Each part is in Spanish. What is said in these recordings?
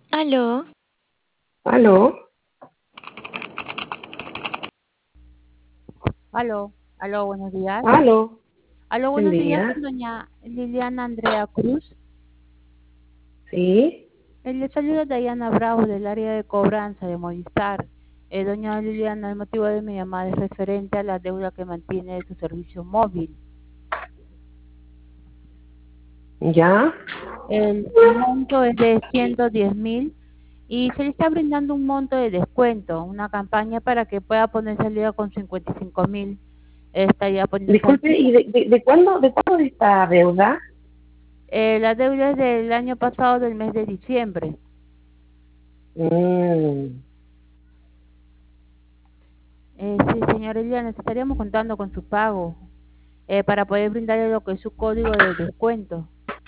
Aló, ¿Aló? Aló, buenos días. ¿Aló? Aló, Buen buenos días día. con doña Liliana Andrea Cruz. ¿Sí? Le saluda Diana Bravo del área de cobranza de Movistar. Doña Liliana, el motivo de mi llamada es referente a la deuda que mantiene de su servicio móvil. ¿Ya? El monto es de 110.000 y se le está brindando un monto de descuento, una campaña para que pueda ponerse al día con 55.000. Estaría poniéndose al Disculpe, día. ¿y de cuándo es esta deuda? La deuda es del año pasado, del mes de diciembre. Mm, Sí, señora Eliana, estaríamos contando con su pago para poder brindarle lo que es su código de descuento.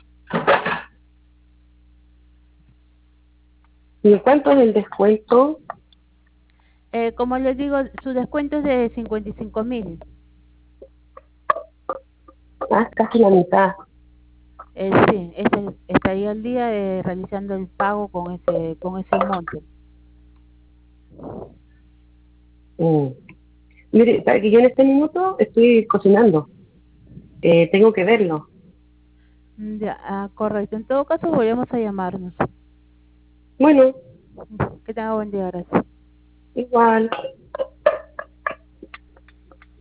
¿Y cuánto es el descuento? Como les digo, su descuento es de 55.000. Ah, casi la mitad. Sí, estaría al día realizando el pago con ese monto. Mm. Mire, sabe que yo en este minuto estoy cocinando. Tengo que verlo. Ya, correcto. En todo caso, volvemos a llamarnos. Bueno, Que tenga buen día, gracias. igual.